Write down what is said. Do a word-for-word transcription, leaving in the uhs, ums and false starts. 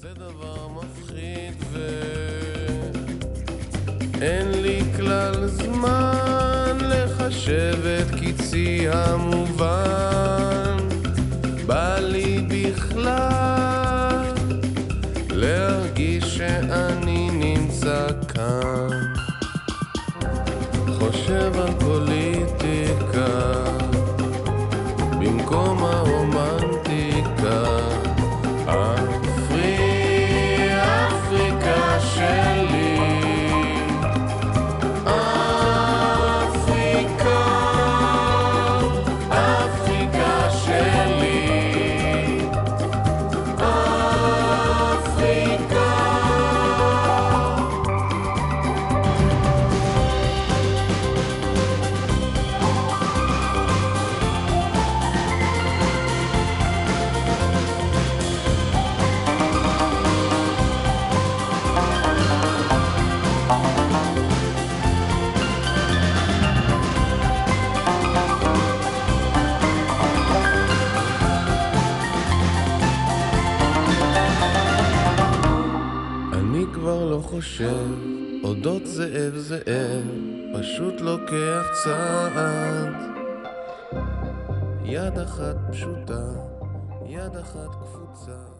זה דבר מפחיד ואין לי כלל זמן לחשב את קיצי המובן. בא לי בכלל להרגיש שאני נמצא כאן, חושב על פוליטיקה במקום הרומנטיקה. אפרי, אפריקה שלי, אפריקה, אפריקה שלי, אפריקה. אני כבר לא חושב אודות זאב זאב, פשוט לוקח צעד. יד אחת פשוטה, יד אחת קפוצה.